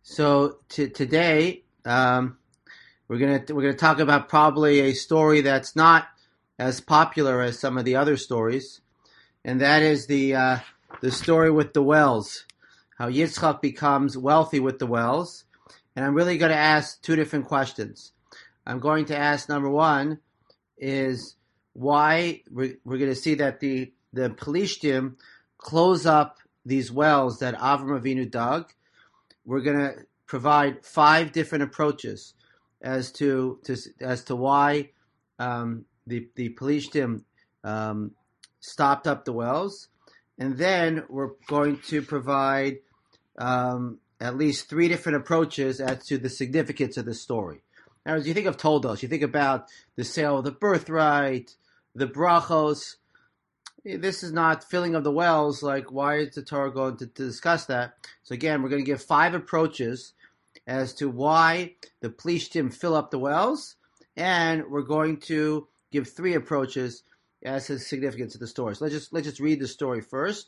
So today we're gonna talk about probably a story that's not as popular as some of the other stories, and that is the story with the wells. How Yitzchak becomes wealthy with the wells, and I'm really going to ask two different questions. I'm going to ask number one is why we're going to see that the Pelishtim close up these wells that Avram Avinu dug. We're going to provide five different approaches as to why the Pelishtim stopped up the wells, and then we're going to provide at least three different approaches as to the significance of the story. Now, as you think of Toldos, you think about the sale of the birthright, the brachos. This is not filling of the wells. Like, why is the Torah going to discuss that? So again, we're going to give five approaches as to why the Plishtim fill up the wells, and we're going to give three approaches as to the significance of the story. So let's just read the story first.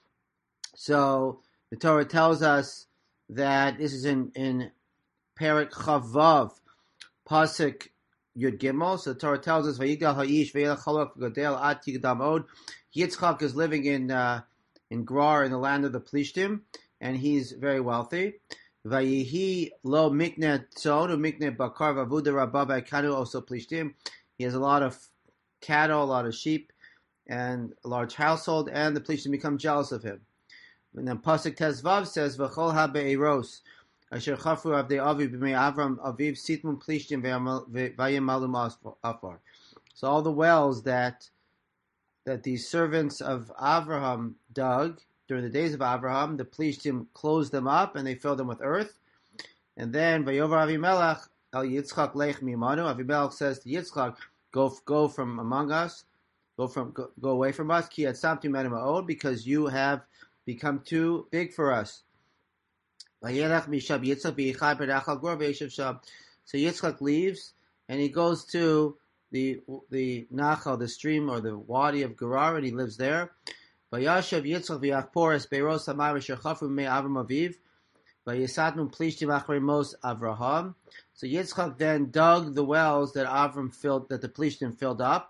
So the Torah tells us that this is in Perek Chavav, Pasuk Yud Gimel. So the Torah tells us, Vayigal Ha'ish Vayelech Chalok Gadel Ad Yigdam Od. Yitzchak is living in Gerar, in the land of the Plishtim, and he's very wealthy. Vayihi lo mikne tzon mikne bakar vavuda rabba kanu also Plishtim. He has a lot of cattle, a lot of sheep, and a large household, and the Plishtim become jealous of him. And then Pasuk Tezvav says, V'chol ha-be'eros asher chafru avdei aviv b'mei Avram aviv sitmun Plishtim v'yamalum afar. So all the wells that these servants of Avraham dug during the days of Avraham, the Plishtim closed them up and they filled them with earth. And then Vayovar Avimelech el Yitzchak lech mimanu. Avimelech says to Yitzchak, go from among us, go away from us. Ki atzamti menim ha'od, because you have become too big for us. Vayelech mishab Yitzchak b'yichai b'rachal gor v'yeshev sham. So Yitzchak leaves and he goes to the Nachal, the stream or the Wadi of Gerar, and he lives there. Vayashav Yitzchak v'yachpor es beiros hamayim asher chafu mei Avram aviv v'yisatnu plishtim achrei mos Avraham. So Yitzchak then dug the wells that the Plishtim filled up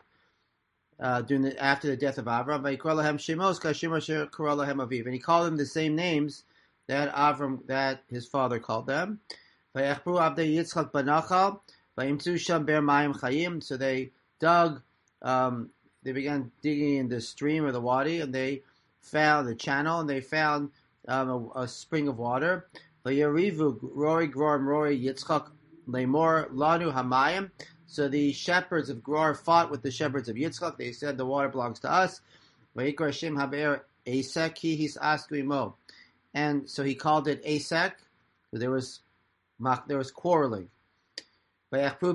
after the death of Avram. Vayikra lahem shemos kashim asher kara lahem aviv, and he called them the same names that his father called them. Vayachpru abdei Yitzchak banachal. So they dug, they began digging in the stream or the wadi, and they found the channel, and they found a spring of water. So the shepherds of Gerar fought with the shepherds of Yitzchak. They said, the water belongs to us. And so he called it Asek. There was quarreling. So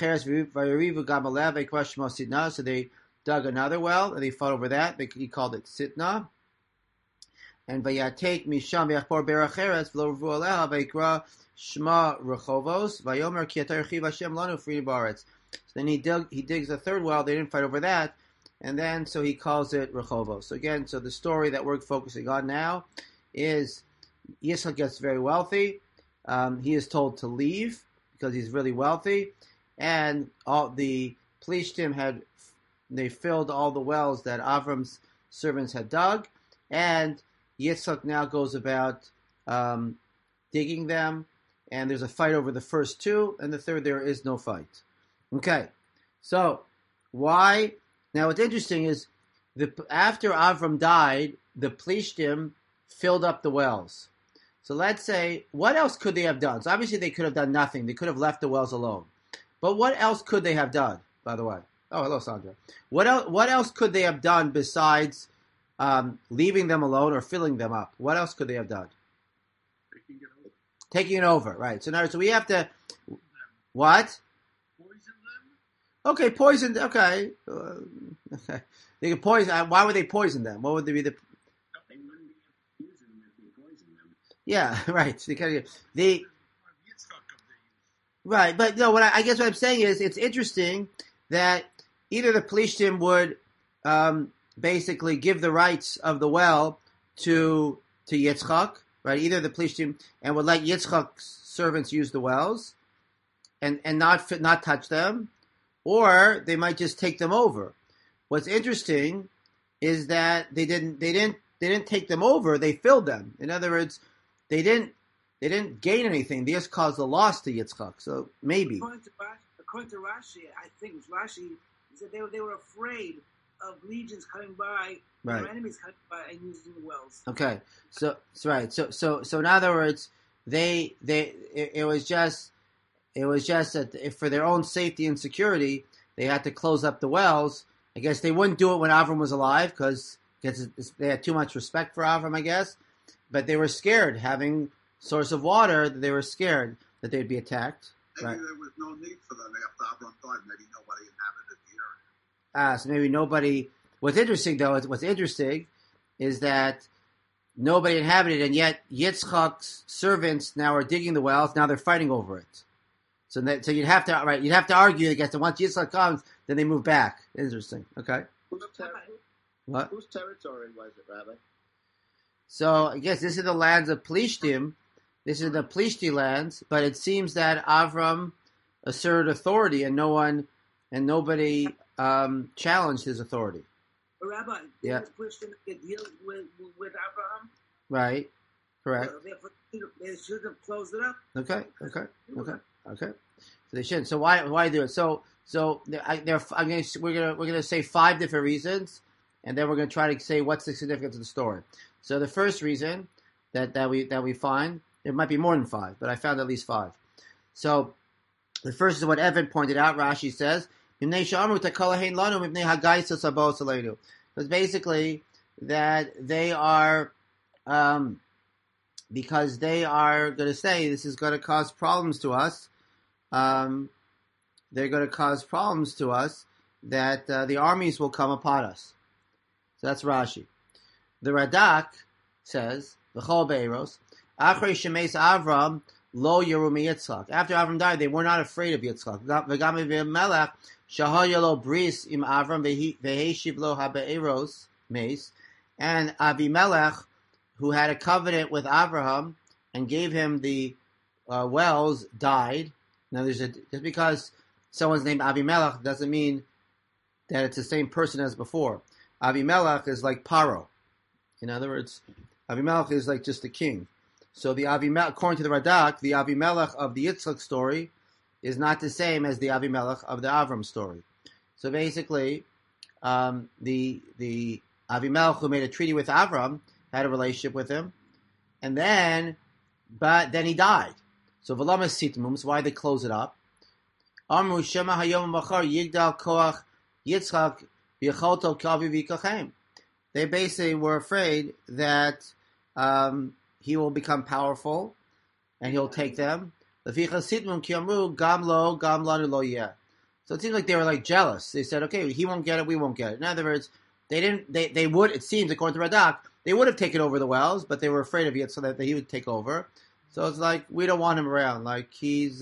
they dug another well, and they fought over that. He called it Sitna. And Vayatek Misham Vayachpor Beracheres V'lo Ruvu Aleha Vayikra Shma Rechovos Vayomer Ki Atar Chiv Hashem Lanu Fri Baretz. So then he digs a third well. They didn't fight over that, and then so he calls it Rechovos. So again, so the story that we're focusing on now is Yitzchak gets very wealthy. He is told to leave because he's really wealthy, and all the Plishtim they filled all the wells that Avram's servants had dug, and Yitzchak now goes about digging them, and there's a fight over the first two, and the third there is no fight. Okay, so why? Now what's interesting is after Avram died, the Plishtim filled up the wells. So let's say, what else could they have done? So obviously they could have done nothing. They could have left the wells alone. But what else could they have done, by the way? Oh, hello, Sandra. What else could they have done besides leaving them alone or filling them up? What else could they have done? Taking it over, right. So we have to... What? Poison them? Okay, poison... Okay. Okay. They could poison... Why would they poison them? What would be the... Yeah, right. Right, but no. I guess what I'm saying is, it's interesting that either the Plishtim would basically give the rights of the well to Yitzchak, right? Either the Plishtim and would let Yitzchak's servants use the wells and not touch them, or they might just take them over. What's interesting is that they didn't take them over. They filled them. In other words, they didn't gain anything. They just caused a loss to Yitzchak. So maybe. According to Rashi, I think it's Rashi, he said they were afraid of legions coming by, right, their enemies coming by and using the wells. Okay, so right, so in other words, it was just that for their own safety and security, they had to close up the wells. I guess they wouldn't do it when Avram was alive because they had too much respect for Avram, I guess. But they were scared, having source of water, they were scared that they'd be attacked. Maybe right. There was no need for them after Avram died. Maybe nobody inhabited the area. So maybe nobody. What's interesting is that nobody inhabited, and yet Yitzchak's servants now are digging the wells. Now they're fighting over it. So you'd have to argue against it. Once Yitzchak comes, then they move back. Interesting. Okay. What? Whose territory was it, Rabbi? So I guess this is the lands of Plishtim. This is the Plishti lands, but it seems that Avram asserted authority, and nobody challenged his authority. But Rabbi, yeah, Plishtim deal with Abraham. Right. Correct. They should have closed it up. Okay. So they shouldn't. So why do it? We're gonna say 5 different reasons, and then we're gonna try to say what's the significance of the story. So the first reason that we find, there might be more than 5, but I found at least 5. So the first is what Evan pointed out. Rashi says, because basically that they are because they are going to say this is going to cause problems to us. They're going to cause problems to us that the armies will come upon us. So that's Rashi. The Radak says, V'chol be'eros, Achrei shemeis Avram lo yeru miYitzchak. After Avram died, they were not afraid of Yitzchak. V'gam Avimelech shahaya lo bris im Avram v'heshiv lo habe'eros meis. And Avimelech, who had a covenant with Abraham and gave him the wells, died. Now, just because someone's named Avimelech doesn't mean that it's the same person as before. Avimelech is like Paro. In other words, Avimelech is like just a king. So the Avimelech, according to the Radak, the Avimelech of the Yitzchak story is not the same as the Avimelech of the Avram story. So basically, the Avimelech who made a treaty with Avram had a relationship with him, but then he died. So v'lama sitmum, so why they close it up? Amru shema hayom machar yigdal koach Yitzchak v'yacholto kavi v'yikachem. They basically were afraid that he will become powerful and he'll take them. So it seems like they were like jealous. They said, okay, he won't get it, we won't get it. In other words, they would, it seems, according to Radak, they would have taken over the wells, but they were afraid of it so that he would take over. So it's like, we don't want him around. Like they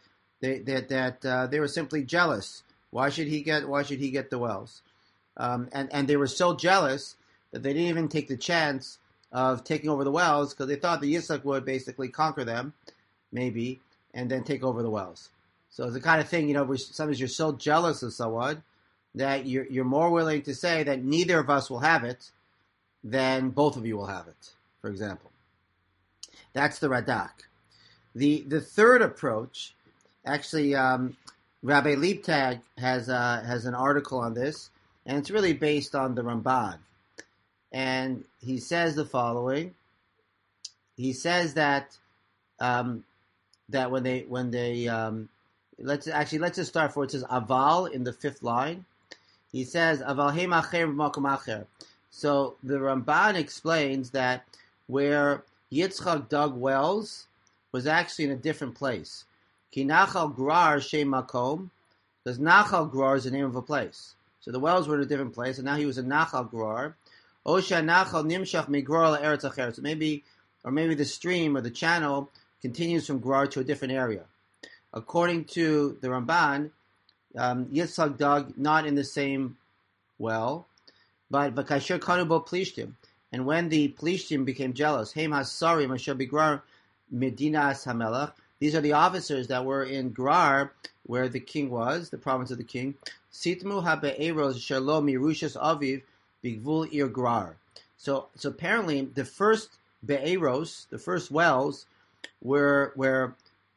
were simply jealous. Why should he get the wells? And they were so jealous that they didn't even take the chance of taking over the wells because they thought the Yitzchak would basically conquer them, maybe, and then take over the wells. So it's the kind of thing, where sometimes you're so jealous of someone that you're more willing to say that neither of us will have it than both of you will have it, for example. That's the Radak. The third approach, actually, Rabbi Leibtag has an article on this, and it's really based on the Ramban. And he says the following. He says that when they let's just start for it says aval in the 5th line. He says aval heim acher b'makom acher. So the Ramban explains that where Yitzchak dug wells was actually in a different place. Ki Nachal Grar Shem Makom, because Nachal Grar is the name of a place. So the wells were in a different place, and now he was in Nachal Grar. Osha Nachal Nimshach Migrar LaEretz Acher. So maybe the stream or the channel continues from Grar to a different area. According to the Ramban, Yitzchak dug not in the same well, but Vakasher Kanubo Plishtim. And when the Plishtim became jealous, Heim Hasarim Asher Bigrar Medinas Hamelach, these are the officers that were in Gerar, where the king was, the province of the king. Sitmu habe'eros shalom mirushas aviv bigvul ir Gerar. So apparently the first be'eros, the first wells, were where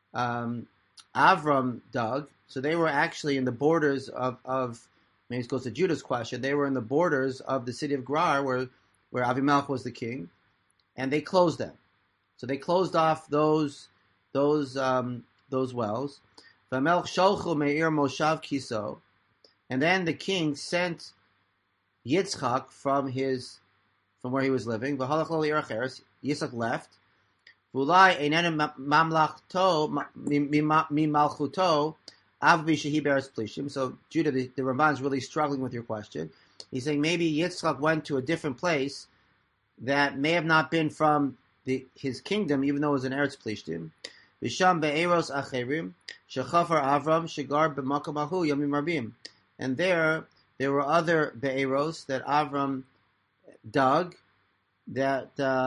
Avram dug. So they were actually in the borders of maybe it goes to Judah's question. They were in the borders of the city of Gerar, where Avimelech was the king, and they closed them. So they closed off those wells. V'melech sholchu me'ir moshav kiso, and then the king sent Yitzchak from where he was living. V'halach lo li'ir acheres. Yitzchak left. V'ulai einenu mamlachto mimalchuto avbi shehi be'eretz plishtim. So Judah, the Ramban is really struggling with your question. He's saying maybe Yitzchak went to a different place that may have not been from his kingdom, even though it was in Eretz Plishtim. V'sham be'eros acherim shechafar Avram shegar b'makom ahu yomim rabim. And there were other be'eros that Avram dug that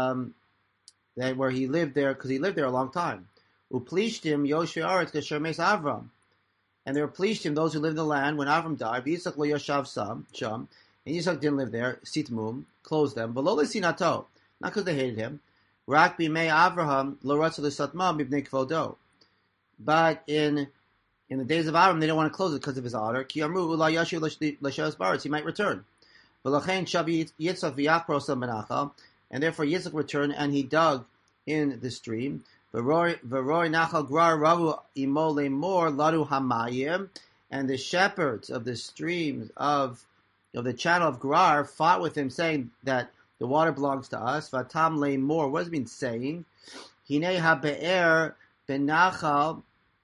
where he lived there, because he lived there a long time. Uplishtim yoshvi aretz kasher meis Avram. And there were Plishtim, those who lived in the land when Avram died. Yitzchak lo yashav sham. And Yitzchak didn't live there. Sitmum, closed them. Below l'sinato, not because they hated him. Rak b'mei Avraham lo ratzu l'satma b'bnei kvodo. But in the days of Avram, they didn't want to close it because of his honor. Ki amru ula yashiv l'shavas baretz, he might return. V'lachein shav Yitzchak v'yachpro sam benachal, and therefore Yitzchak returned and he dug in the stream. V'roi nachal grar ravu imo lemor ladu hamayim, and the shepherds of the streams of the channel of Gerar fought with him, saying that the water belongs to us. Vatam lemor, what does it mean saying? Hinei habe'er benachal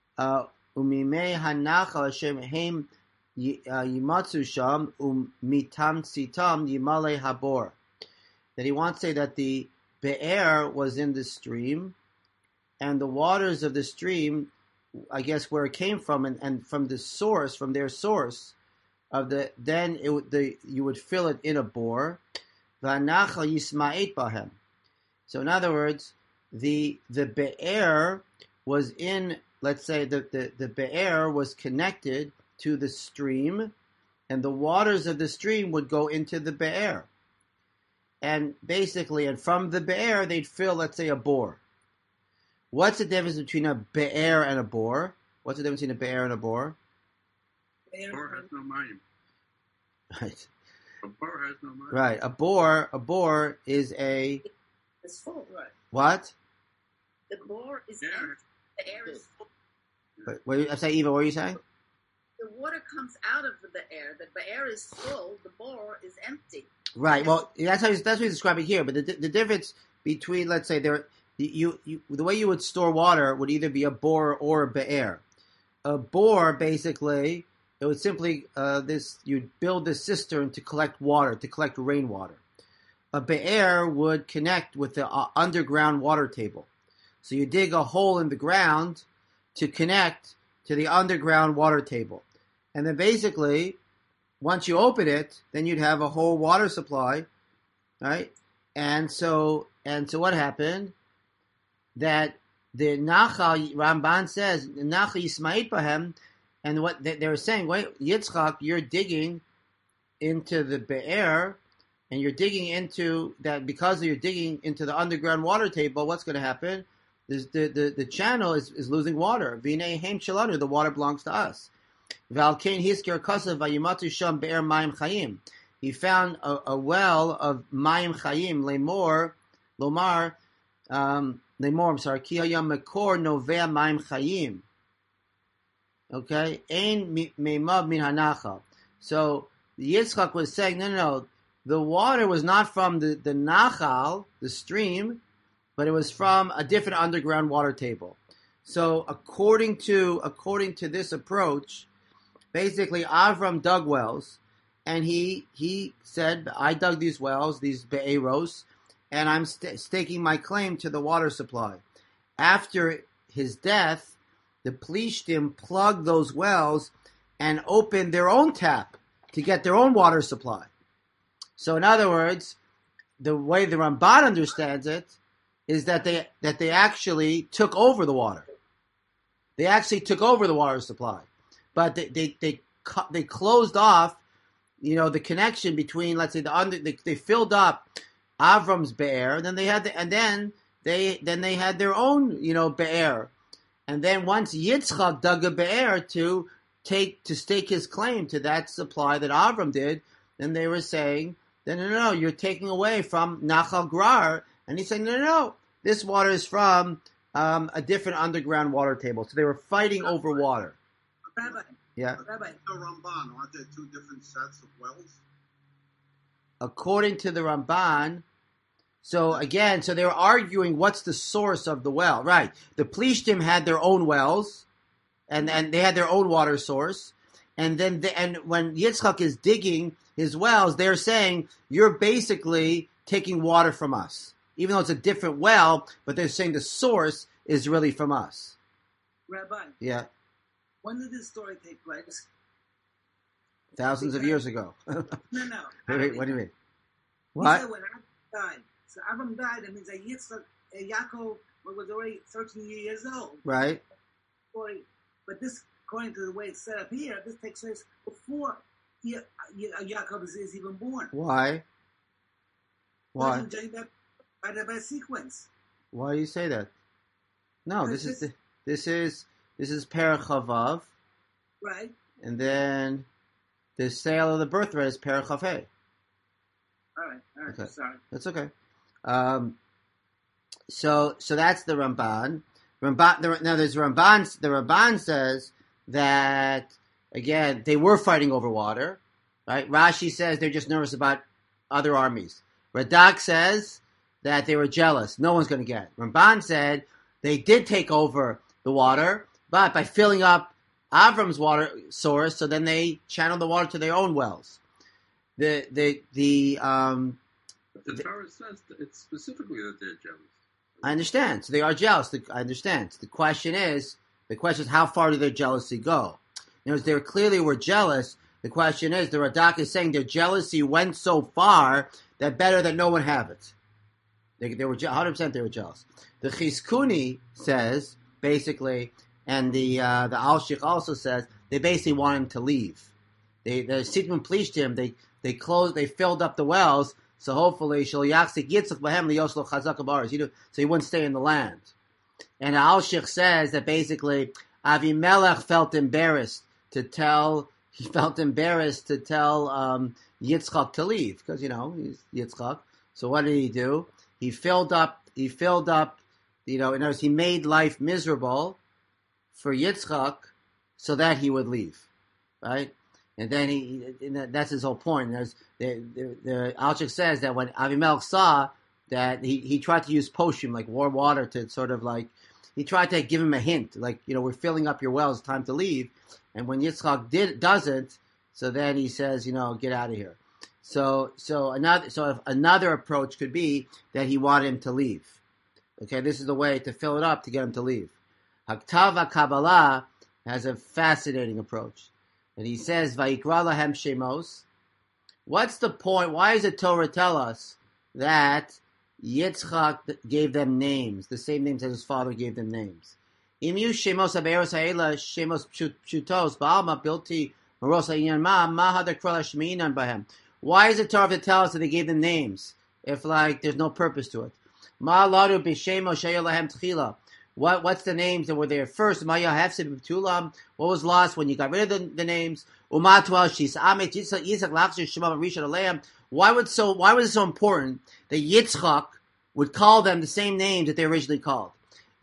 umimei hanachal Hashem heim yimatzu sham umitam tzitam yimale habor. That he wants to say that the be'er was in the stream, and the waters of the stream, I guess where it came from, and from the source, from their source of you would fill it in a bore. V'anachal yisma'et bahem. So in other words, the be'er was in, let's say the be'er was connected to the stream, and the waters of the stream would go into the be'er. And basically, and from the be'er, they'd fill, let's say, a bore. What's the difference between a be'er and a bore? What's the difference between a be'er and a bore? Bor has no mayim. Right. A bor has no mayim. Right. A bore is a... It's full. Right. What? The bore is Yeah. empty. The air is full. I'm saying, Eva, what are you saying? The water comes out of the air. The air is full. The bore is empty. Right. Well, that's what he's describing here. But the difference between, let's say, the way you would store water would either be a bore or a be'er. A bore, basically, it would simply you'd build this cistern to collect water, to collect rainwater. A be'er would connect with the underground water table. So you dig a hole in the ground to connect to the underground water table. And then basically, once you open it, then you'd have a whole water supply, right? And so what happened? That the Nachal, Ramban says, Nachal Yisma'it Bahem, and what they were saying, wait, Yitzchak, you're digging into the Be'er, and you're digging into that, because you're digging into the underground water table, what's going to happen? The channel is losing water. V'nei heim shalanu, the water belongs to us. V'alkein hiskir kasav v'yimatu sham be'er mayim chayim. He found a well of mayim chayim, lemor, I'm sorry, ki hayam mekor novea mayim chayim. Okay? Ein meimav min hanachal. So, Yitzchak was saying, no, the water was not from the nachal, the stream, but it was from a different underground water table. So, according to this approach, basically Avram dug wells, and he said, I dug these wells, these be'eros, and I'm staking my claim to the water supply. After his death, the Plishtim plugged those wells and opened their own tap to get their own water supply. So in other words, the way the Ramban understands it is that they actually took over the water. They actually took over the water supply, but they closed off, the connection between, let's say, they filled up Avram's be'er, and then they had their own, be'er, and then once Yitzchak dug a be'er to stake his claim to that supply that Avram did, then they were saying, no, you're taking away from Nachal Grar, and he's saying, no, this water is from a different underground water table. So they were fighting over water. Rabbi. Yeah. Rabbi. The Ramban, aren't there two different sets of wells? According to the Ramban, so they were arguing what's the source of the well. Right. The Plishtim had their own wells, and they had their own water source. And then when Yitzchak is digging his wells, they're saying, you're basically taking water from us. Even though it's a different well, but they're saying the source is really from us. Rabbi. Yeah. When did this story take place? Thousands of years ago. No. Wait, what do you mean? He What? said when Avram died. So Avram died, that means that Yitzchak, Yaakov was already 13 years old. Right. But this, according to the way it's set up here, this takes place before Yaakov is even born. Why? Why? Judging that by sequence. Why do you say that? No, this is Perach Chavav, Right. and then the sale of the birthright is Perach Chav Hey. All right. Okay. Sorry. That's okay. So that's the Ramban. Now there's Ramban. The Ramban says that again they were fighting over water, right? Rashi says they're just nervous about other armies. Radak says that they were jealous. No one's going to get it. Ramban said they did take over the water, but by filling up Avram's water source, so then they channeled the water to their own wells. But the Torah says that it's specifically that they're jealous. I understand. So they are jealous. I understand. The question is how far did their jealousy go? They clearly were jealous. The question is, the Radak is saying their jealousy went so far that better that no one have it. They were 100%. They were jealous. The Chizkuni says basically, and the Al-Shich also says they basically want him to leave. The Sitman Plishtim they filled up the wells, so hopefully Shal Yachzik Yitzchak Bahem Liyoslo Chazak Abaris, so he wouldn't stay in the land. And Al-Shich says that basically Avimelech felt embarrassed to tell Yitzchak to leave because he's Yitzchak. So what did he do? He filled up. In other words, he made life miserable for Yitzchak so that he would leave, right? And then that's his whole point. The Alchik says that when Avimelech saw that he tried to use poshim, like warm water, to sort of like, he tried to give him a hint, like, we're filling up your wells, time to leave. And when Yitzchak doesn't, so then he says, get out of here. So another approach could be that he wanted him to leave. Okay, this is the way to fill it up to get him to leave. Haktav Kabbalah has a fascinating approach. And he says, Vayikra lahem shemos. What's the point? Why does the Torah tell us that Yitzchak gave them names, the same names as his father gave them names? Imyu shemos haberos ha'ela shemos pshutos ba'alma bilti maros ha'inyan ma hadar kral ha'shmeinan bahem. Why is the Torah to tell us that they gave them names if there's no purpose to it? Ma ladu b'shemos she'el lahem tchila. What's the names that were there first? What was lost when you got rid of the names? Why was it so important that Yitzchak would call them the same names that they originally called?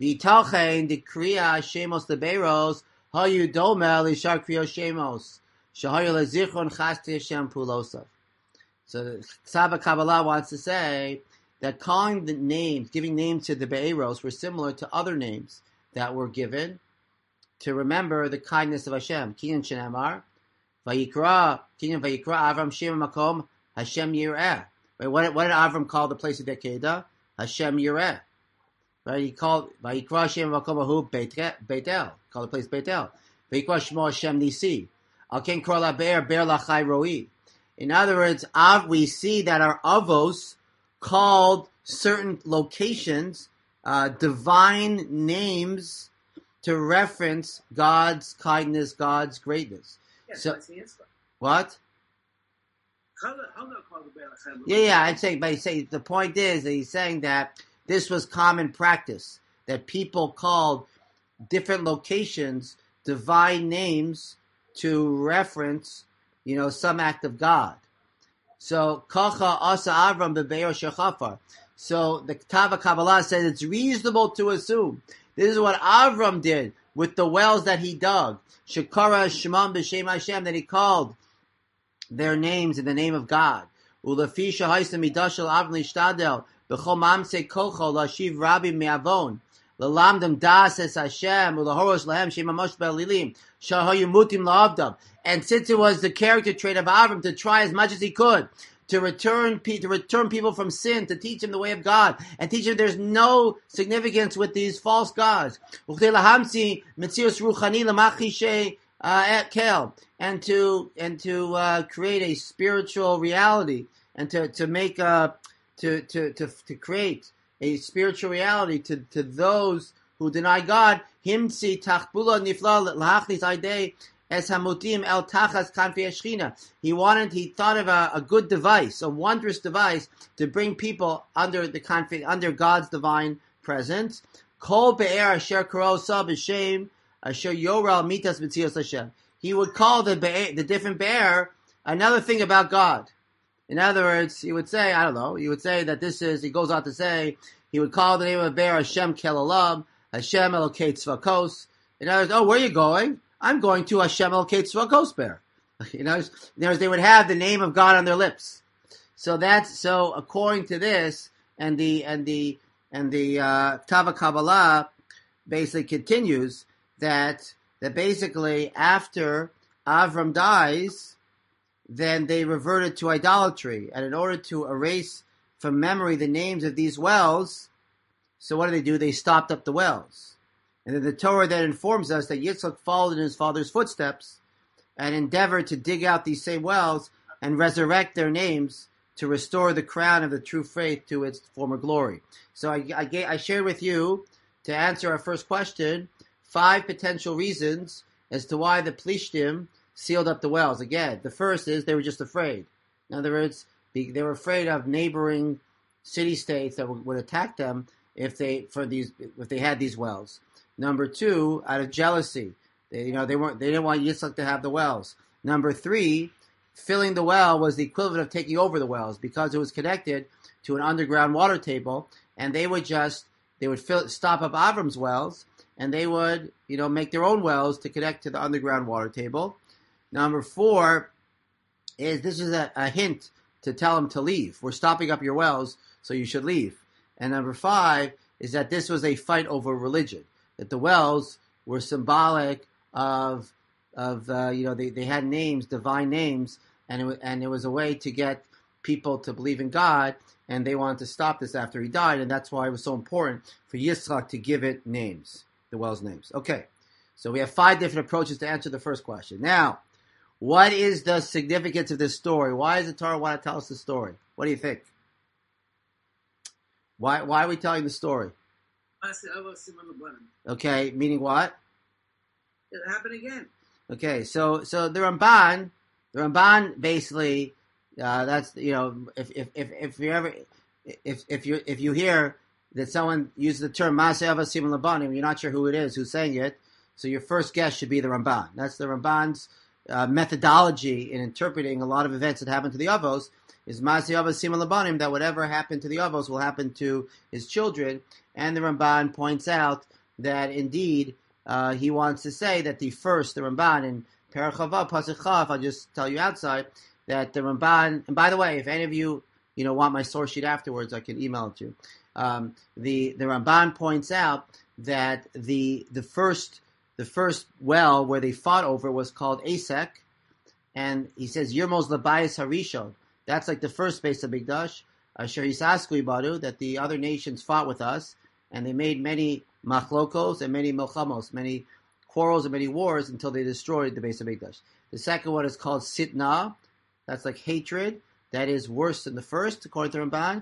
So the Ksava Kabbalah wants to say that calling the names, giving names to the Be'eros were similar to other names that were given to remember the kindness of Hashem. Kinyan Shenamar, Vayikra Avram Shem Makom, Hashem Yireh. Right? What did Avram call the place of the Kedah? Hashem Yireh. Right? He called Vayikra Shem Makom Ahu Beitel. Called the place Beitel. Vayikra Shmo Hashem Nisi. Al Ken Kor LaBe'er Be'er Lachai Roi. In other words, we see that our avos called certain locations divine names to reference God's kindness, God's greatness. Yes, So- I see Yitzchak. What? Hagar called the Be'er Hashem. Yeah, I'd say, but the point is that he's saying that this was common practice, that people called different locations divine names to reference, some act of God. So, Kacha Asa Avram Bebe'er Shechafar. So, the Ketava Kabbalah says it's reasonable to assume this is what Avram did with the wells that he dug. Shekara Shemam B'Shem Hashem, that he called their names in the name of God. Ulefi Shahaisa Midashel Avram Lishtadel B'chol Mamse Kocho Lashiv Rabbi Me'avon Lalamdam Das Es Hashem Ulahoros Lahem Shem Amosh Belilim Shahayu Mutim La'avdam. And since it was the character trait of Avram to try as much as he could to return people from sin, to teach them the way of God, and teach them there's no significance with these false gods. And to create a spiritual reality, and to create a spiritual reality to those who deny God. Himtzi tachbula nifla lahachnis aidei es hamutim el tachas kanfi eshchina. He thought of a good device, a wondrous device to bring people under God's divine presence. Kol be'er asher karo sa b'shem asher yoral mitas b'tzios Hashem. He would call the different be'er another thing about God. In other words, he would say, that this is, he goes on to say, he would call the name of a bear Hashem Kelalam, Hashem Elokei Tzvakos. In other words, where are you going? I'm going to Hashem Elokei Tzvakos bear. In other words, they would have the name of God on their lips. So according to this, and the Tava Kabbalah basically continues that basically after Avram dies, then they reverted to idolatry. And in order to erase from memory the names of these wells, so what do? They stopped up the wells. And then the Torah then informs us that Yitzchak followed in his father's footsteps and endeavored to dig out these same wells and resurrect their names to restore the crown of the true faith to its former glory. So I shared with you, to answer our first question, 5 potential reasons as to why the Plishtim sealed up the wells. Again, the first is they were just afraid. In other words, they were afraid of neighboring city-states that would attack them if they had these wells. Number 2, out of jealousy, they didn't want Yitzchak to have the wells. Number 3, filling the well was the equivalent of taking over the wells because it was connected to an underground water table, and they would stop up Avram's wells, and they would make their own wells to connect to the underground water table. Number 4 is this is a hint to tell them to leave. We're stopping up your wells, so you should leave. And number 5 is that this was a fight over religion. That the wells were symbolic of they had names, divine names, and it was a way to get people to believe in God, and they wanted to stop this after he died, and that's why it was so important for Yitzchak to give it names, the wells' names. Okay, so we have 5 different approaches to answer the first question. Now, what is the significance of this story? Why does the Torah want to tell us the story? What do you think? Why are we telling the story? Okay, meaning what? It happened again. Okay, so the Ramban basically that's if you hear that someone uses the term Maaseh Avos Siman Labanim, you're not sure who it is who's saying it, so your first guess should be the Ramban. That's the Ramban's methodology in interpreting a lot of events that happen to the Avos. Is Maaseh Avos Siman Labanim, that whatever happened to the Avos will happen to his children. And the Ramban points out that indeed he wants to say that the Ramban in Perek Chavav Pasuk Chav, I'll just tell you outside that the Ramban. And by the way, if any of you want my source sheet afterwards, I can email it to you. The Ramban points out that the first well where they fought over was called Asek, and he says Yirmos Labayis Harishon. That's like the first base of Mikdash. Asher Yisasku Ibadu, that the other nations fought with us, and they made many machlokos and many milchamos, many quarrels and many wars until they destroyed the base of Mikdash. The second one is called Sitna. That's like hatred. That is worse than the first, according to Ramban.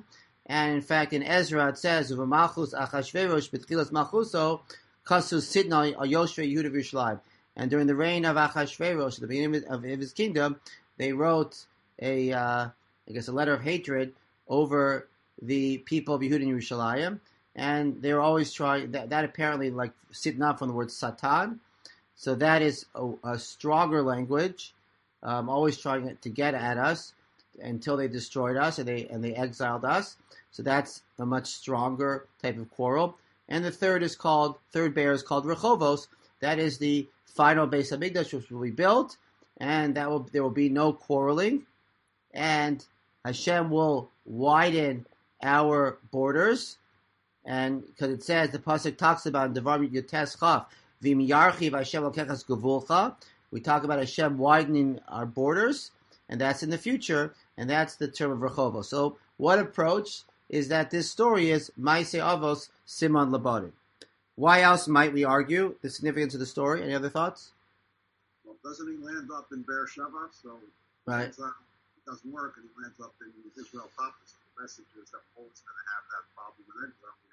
And in fact, in Ezra it says, "Uvamalchus Achashverosh b'tchilas malchuso kasus sitna al Yoshvei Yehuda v'Yerushalayim." And during the reign of Achashverosh, at the beginning of his kingdom, they wrote a letter of hatred over the people of Yehuda and Yerushalayim, and they were always trying. That apparently, like sitna from the word Satan, so that is a stronger language, always trying to get at us until they destroyed us and they exiled us. So that's a much stronger type of quarrel. And the third bear is called Rechovos. That is the final Beis Hamikdash, which will be built, and there will be no quarreling, and Hashem will widen our borders, and because it says, the pasuk talks about Devarim Yotes Chaf, V'im Yarchiv Hashem Lokechas Gevulcha. We talk about Hashem widening our borders, and that's in the future, and that's the term of Rechovos. So what approach is that this story is Maaseh Avos Siman Labadim. Why else might we argue the significance of the story? Any other thoughts? Well, doesn't he land up in Beersheba? So Right. it doesn't work, and he lands up in Israel Papas. The message is that Paul's going to have that problem with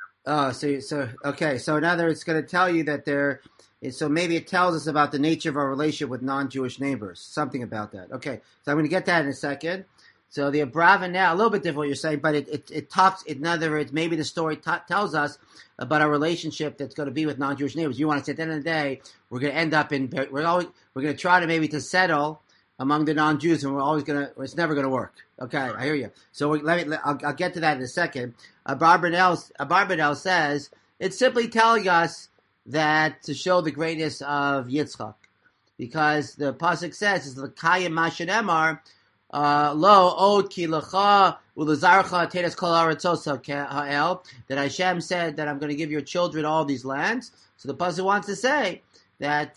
Israel. So now it's going to tell you that so maybe it tells us about the nature of our relationship with non-Jewish neighbors, something about that. Okay, so I'm going to get that in a second. So the Abrava now, a little bit different what you're saying, but it talks, in other words, maybe the story tells us about our relationship that's going to be with non-Jewish neighbors. You want to say at the end of the day, we're going to end up we're going to try to maybe to settle among the non-Jews, and it's never going to work. Okay, I hear you. So I'll get to that in a second. Abarbanel says, it's simply telling us that to show the greatness of Yitzchak, because the pasuk says, "Is l'kayim mashen emar lo od ki lecha ulazarcha tedas kol aratzosa ha'el," that Hashem said that I'm going to give your children all these lands. So the pasuk wants to say that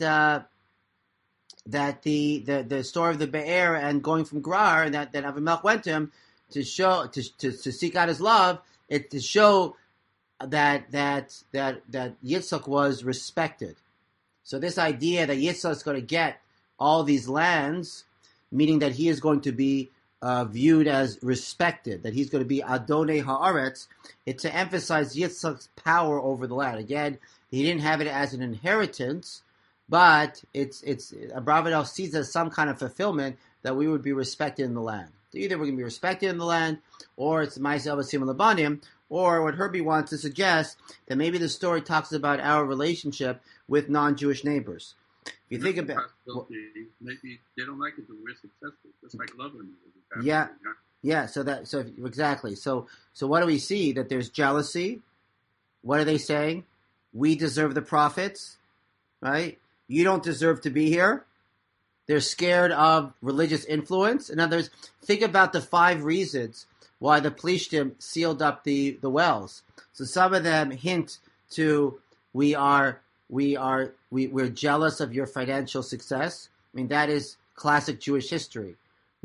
the story of the Be'er and going from Gerar, and that Avimelech went to him to seek out his love, to show that Yitzchak was respected. So this idea that Yitzchak is going to get all these lands, meaning that he is going to be viewed as respected, that he's going to be Adonai Haaretz, it's to emphasize Yitzchak's power over the land. Again, he didn't have it as an inheritance, but it's Abravanel sees as some kind of fulfillment that we would be respected in the land. So either we're going to be respected in the land, or it's Maaseh Avos Siman Labadim, or what Herbie wants to suggest, that maybe the story talks about our relationship with non-Jewish neighbors. If you think about maybe they don't like it when we're successful, just like loving. Yeah. So exactly. So what do we see? That there's jealousy. What are they saying? We deserve the profits, right? You don't deserve to be here. They're scared of religious influence. In other words, think about the 5 reasons why the Plishtim sealed up the wells. So some of them hint to we're jealous of your financial success. I mean, that is classic Jewish history.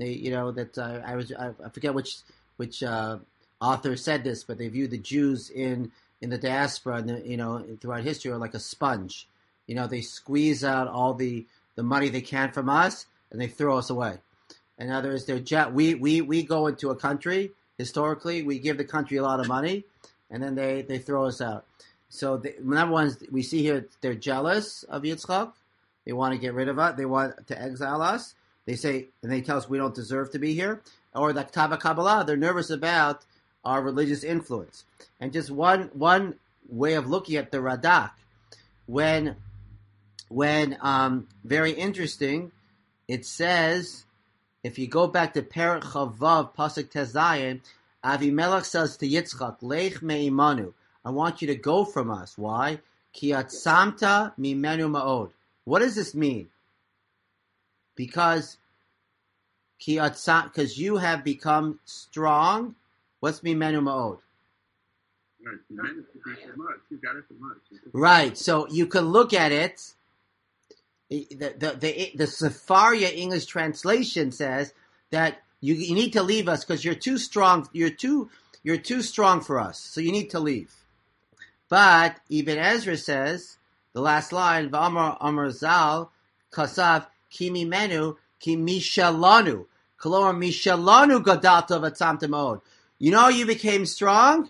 I forget which author said this, but they view the Jews in the diaspora and throughout history are like a sponge. They squeeze out all the money they can from us and they throw us away. In other words, we go into a country. Historically, we give the country a lot of money, and then they throw us out. So number one, we see here they're jealous of Yitzchak. They want to get rid of us. They want to exile us. They say, and they tell us we don't deserve to be here. Or the Ketava Kabbalah, they're nervous about our religious influence. And just one way of looking at the Radak, when very interesting, it says, if you go back to Perek Chavav, Pasuk Tezayin, Avimelech says to Yitzchak, Lech me'imanu, I want you to go from us. Why? Ki atzamta mimenu ma'od. What does this mean? Because you have become strong. What's mimenu ma'od? Right. So you can look at it. The Sefaria English translation says that you need to leave us because you're too strong. You're too strong for us. So you need to leave. But Ibn Ezra says the last line, "V'amar Amar Zal Kasav Kimi Menu Ki Mishalanu Kalor Mishalanu Gadalta V'Tzamta Mod." You know you became strong?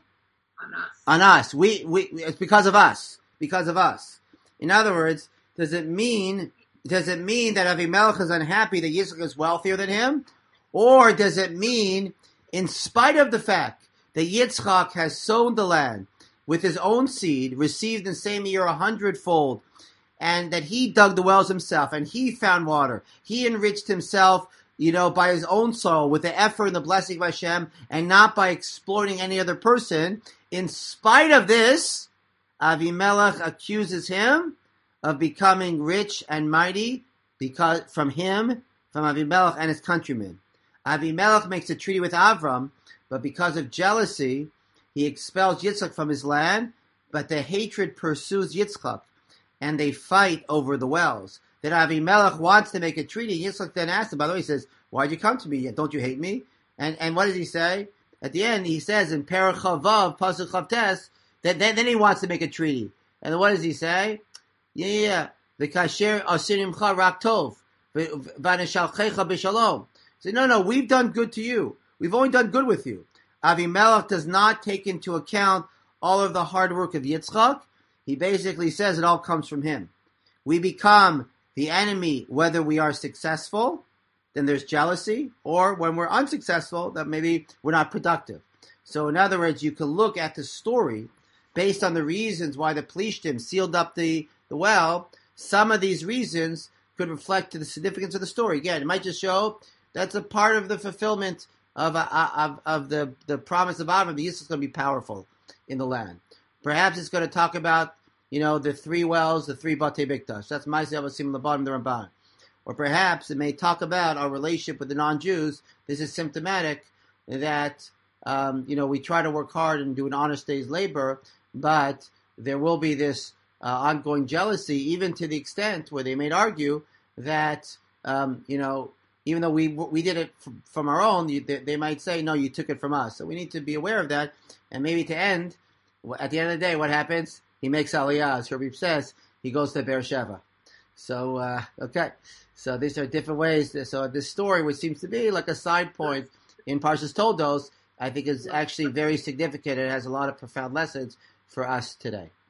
On us. It's because of us. Because of us. In other words, does it mean that Avimelech is unhappy that Yitzchak is wealthier than him? Or does it mean, in spite of the fact that Yitzchak has sown the land with his own seed, received in the same year 100-fold, and that he dug the wells himself, and he found water, he enriched himself, by his own soul, with the effort and the blessing of Hashem, and not by exploiting any other person. In spite of this, Avimelech accuses him of becoming rich and mighty from Avimelech and his countrymen. Avimelech makes a treaty with Avram, but because of jealousy, he expels Yitzchak from his land, but the hatred pursues Yitzchak, and they fight over the wells. Then Avimelech wants to make a treaty. Yitzchak then asks him, by the way, he says, why'd you come to me? Don't you hate me? And what does he say? At the end, he says in Perach Chavav, Pasuk Chavtes, then he wants to make a treaty. And what does he say? Yeah. V'kasher asirimcha rak tov, v'anishalchecha b'shalom. Say, no, we've done good to you. We've only done good with you. Avimelech does not take into account all of the hard work of Yitzchak. He basically says it all comes from him. We become the enemy whether we are successful, then there's jealousy, or when we're unsuccessful, that maybe we're not productive. So in other words, you can look at the story based on the reasons why the Plishtim sealed up the well. Some of these reasons could reflect to the significance of the story. Again, it might just show that's a part of the fulfillment of the promise of Avram. The Yitzchak is going to be powerful in the land. Perhaps it's going to talk about the 3 wells, the 3 Batei Mikdash. That's Ma'aseh Avasim Labanim the Ramban. Or perhaps it may talk about our relationship with the non-Jews. This is symptomatic that we try to work hard and do an honest day's labor, but there will be this ongoing jealousy, even to the extent where they may argue that even though we did it from our own, they might say, no, you took it from us. So we need to be aware of that, and maybe at the end of the day, what happens? He makes Aliyah, as Rabbi says, he goes to Beersheba. So, okay. So these are different ways. So this story, which seems to be like a side point in Parshas Toldos, I think is actually very significant. It has a lot of profound lessons for us today.